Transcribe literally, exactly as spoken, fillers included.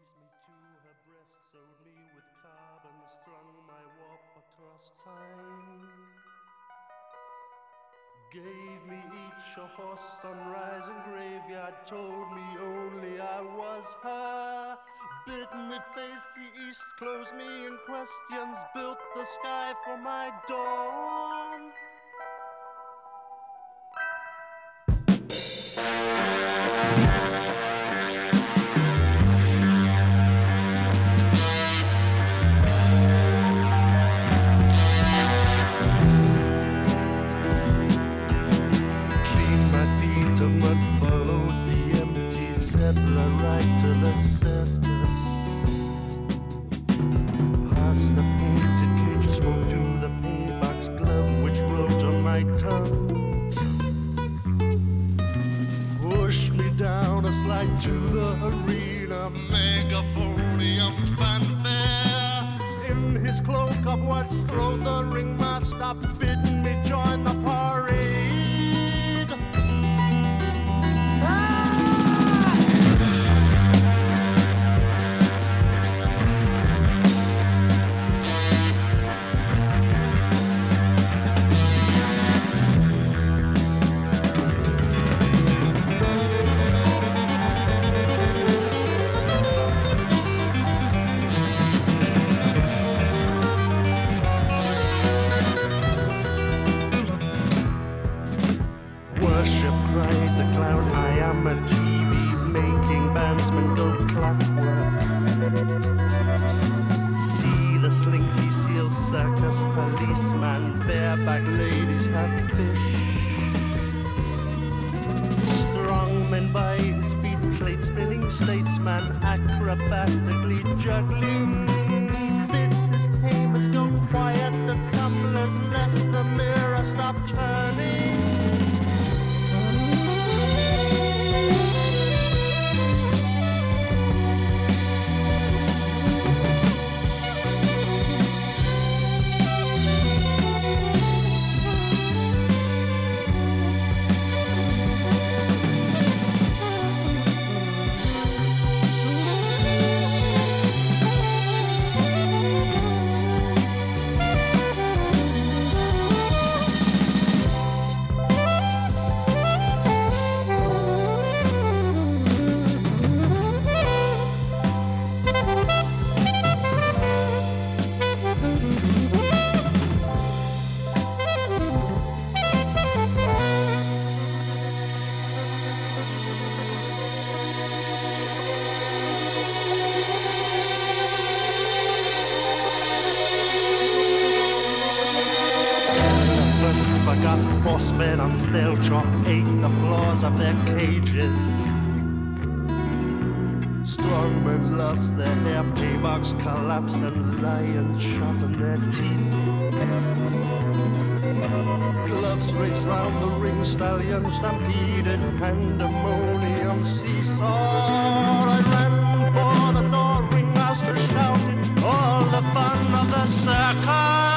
Squeezed me to her breast, sewed me with carbon, strung my warp across time. Gave me each a horse, sunrise and graveyard, told me only I was her. Bid me face the east, closed me in questions, built the sky for my dawn. Right to the surface. Past the painted cage, smoke to the paybox glove which wrote on my tongue. Push me down a slide to the arena, megaphonium fanfare. In his cloak upwards throw the ringmaster, bidding me join the parade. Cried the clown, I am a T V making bandsmen go clockwork. See the slinky seal circus policeman, bareback ladies have fish. Strongmen by his feet, plate spinning statesman, acrobatically juggling. Bids his tamers go quiet, the tumblers lest the mirror stop turning. Forgot bossmen on stale chalk ate the floors of their cages. Strongmen lost their hair, paybocks collapsed, and lions sharpened their teeth. Gloves raced round the ring, stallions stampeded, pandemonium seesawed. I ran for the door, ringmaster shouted, all the fun of the circus.